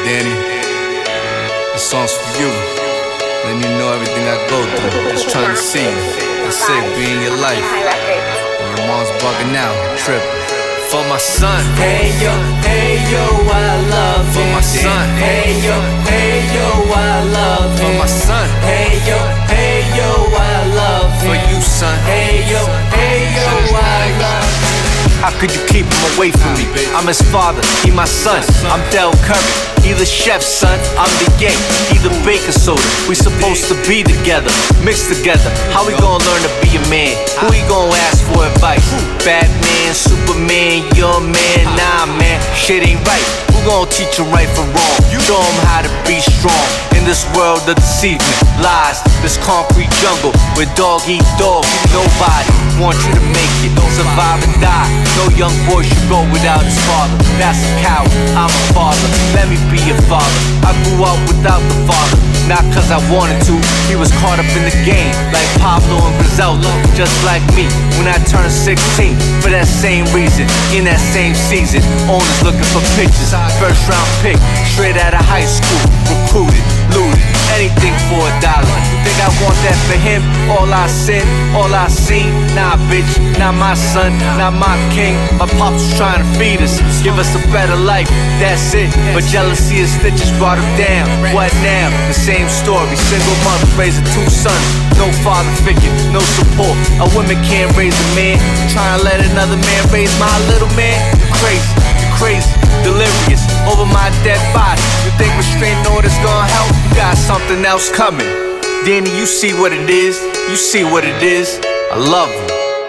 Danny, this song's for you. Letting you know everything I go through. Just trying to see you. That's it, be in your life. When your mom's bugging out, tripping. For my son. Hey yo, I love For my son. Hey yo, I love For my son. Hey yo, I love For you, son. Hey yo, I love. How could you keep him away from me? I'm his father, he my son. I'm Del Curry, he the chef's son. I'm the Ye, he the baker soda. We supposed to be together, mixed together. How we gonna learn to be a man? Who he gonna ask for advice? Batman, Superman, your man? Nah man, shit ain't right. Who gonna teach him right from wrong? Show him how to be strong. In this world of deceivement, lies, this concrete jungle where dog eat dog. Nobody wants you to make it, survive and die. No young boy should go without his father. That's a coward, I'm a father. Let me be your father. I grew up without the father, not cause I wanted to. He was caught up in the game, like Pablo and Griselda, just like me. When I turned 16, for that same reason, in that same season, owners looking for pictures. First round pick, straight out of high school, recruited, looted, anything for $1. You think I want that for him? All I sin, all I seen. Nah, bitch, not my son, not my king. My pops was trying to feed us, give us a better life. That's it. But jealousy and stitches brought him down. What now? The same story. Single mother raising 2 sons, no father figure, no support. A woman can't raise a man. Trying to let another man raise my little man. You crazy, delirious over my dead body. You think restraining order's gonna help? You got something else coming. Danny, you see what it is. You see what it is. I love you.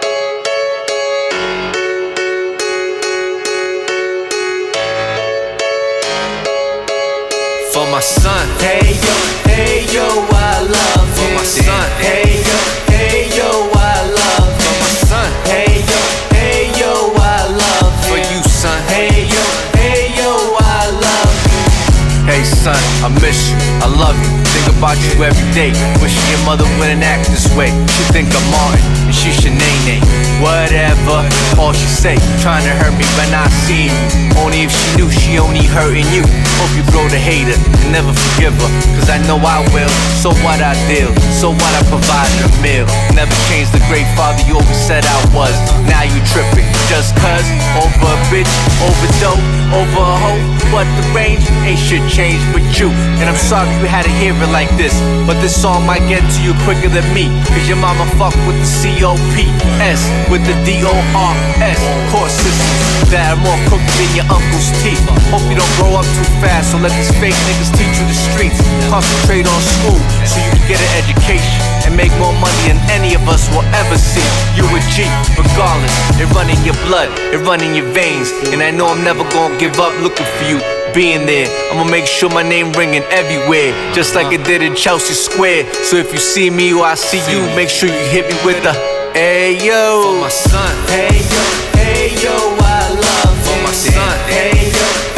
For my son. Hey yo, I love For my son. Hey yo, I love For my son. Hey yo, I love For you, son. Hey yo, I love. Hey son, I miss you, I love you, think about you every day. Wishing your mother wouldn't act this way. She think I'm Martin, and she Shanae. Whatever, all she say, trying to hurt me but not seeing you. Only if she knew she only hurting you. Hope you grow to hate her and never forgive her, cause I know I will. So what I deal, so what I provided a meal. Never changed the great father you always said I was. Now you tripping, just cause, over a bitch, over dope, over a hoe. But the range ain't shit changed but you. And I'm sorry you had to hear it like this, but this song might get to you quicker than me, cause your mama fuck with the COPS, with the DORS. Core systems that are more crooked than your uncle's teeth. Hope you don't grow up too fast, so let these fake niggas teach you the streets. Concentrate on school so you can get an education and make more money than any of us will ever see. You a G, regardless. It run in your blood, it run in your veins, and I know I'm never gonna give up looking for you. Being there, I'ma make sure my name ringing everywhere, just like it did in Chelsea Square. So if you see me or I see you, make sure you hit me with the hey yo. For my son. Hey yo, I love For my son. Hey yo,